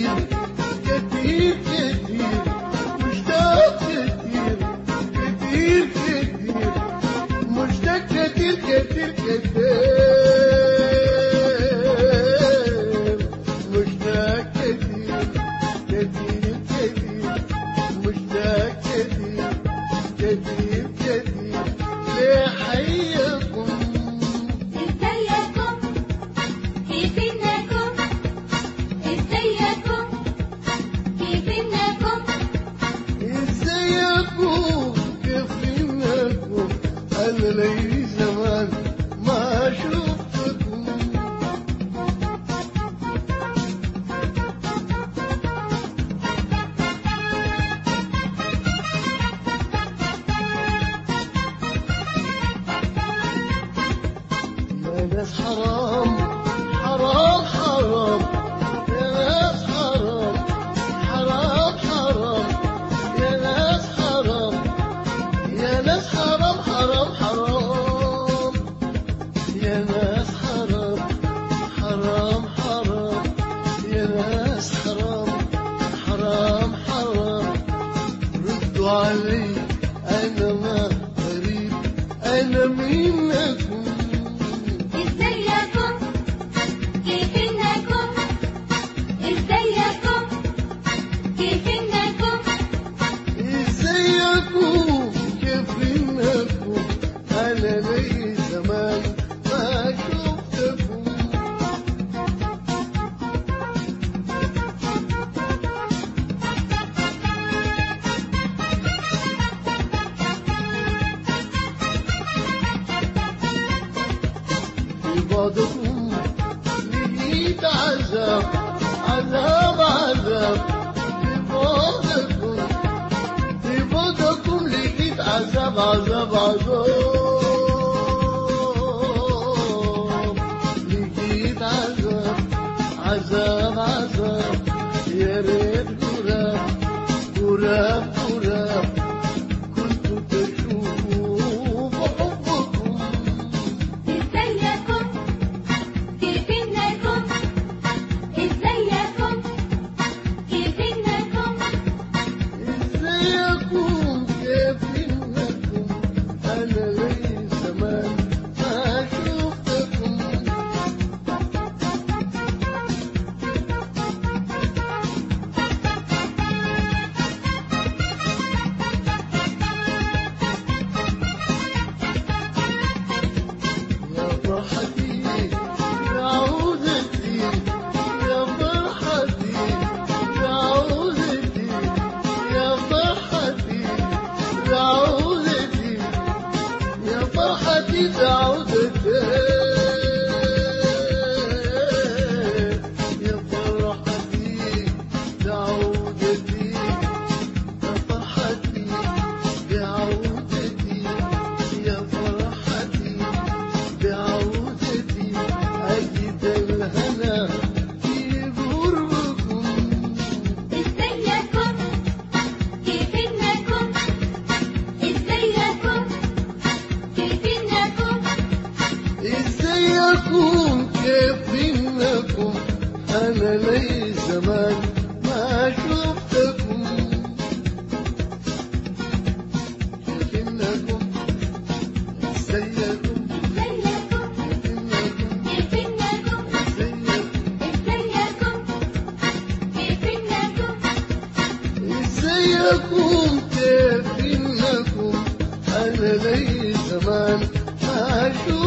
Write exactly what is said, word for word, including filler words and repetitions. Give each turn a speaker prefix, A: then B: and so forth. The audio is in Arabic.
A: كتير كتير مشتاق كتير كتير كتير مشتاق كتير كتير كتير مشتاق كتير كتير كتير مشتاق كتير كتير كتير لحيكم.
B: ازيكم كيفنكم ازيكم كيفنكم
A: ازيكم كيفنكم انا لي زمان ما شفتكم. يا ناس حرام حرام حرام يا ناس حرام حرام حرام يا ناس حرام يا ناس حرام حرام حرام يا ناس حرام حرام حرام يا ناس حرام حرام حرام ردوا علي أنا ما غريب أنا منكم.
B: ازيكم كيفنكم ازيكم كيفنكم
A: ازيكم كيفنكم انا لي زمان ما شفتكم. في بعضكم لقيت عذاب عذاب عذاب في بعضكم في بعضكم لقيت عذاب عذاب عذاب لقيت عذاب عذاب عذاب يا ريت غراب غراب غراب كنت تشوف حبكم.
B: ازيكم كيفنكم ازيكم كيفنكم
A: ازيكم كيفنكم انا لي زمان ما شفتكم. يا فرحتي يا عودتي يا فرحتي يا عودتي يا فرحتي يا عودتي يا فرحتي يا عودتي يا فرحتي يا عودتي يا فرحتي يا عودتي يا فرحتي بعودتي أجد الهنا في قربكم.
B: ازيكم كيفنكم ازيكم كيفنكم
A: ازيكم كيفنكم أنا لي زمان ما شفتكم. كيفنكم ازيكم
B: ازيكم
A: كيفنكم
B: كيفنكم
A: ازيكم
B: ازيكم كيفنكم
A: ازيكم كيفنكم انا لي زمان ما شفتكم.